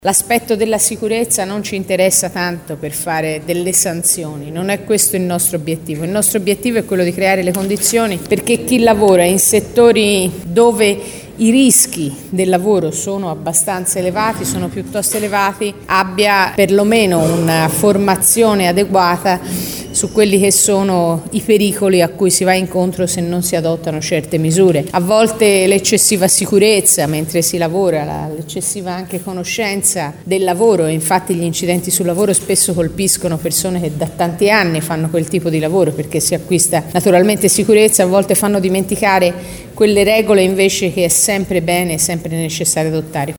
L'aspetto della sicurezza non ci interessa tanto per fare delle sanzioni, non è questo il nostro obiettivo. Il nostro obiettivo è quello di creare le condizioni perché chi lavora in settori dove i rischi del lavoro sono abbastanza elevati, sono piuttosto elevati, abbia perlomeno una formazione adeguata su quelli che sono i pericoli a cui si va incontro se non si adottano certe misure. A volte l'eccessiva sicurezza mentre si lavora, l'eccessiva anche conoscenza del lavoro, infatti gli incidenti sul lavoro spesso colpiscono persone che da tanti anni fanno quel tipo di lavoro perché si acquista naturalmente sicurezza, a volte fanno dimenticare quelle regole invece che è sempre bene e sempre necessario adottare.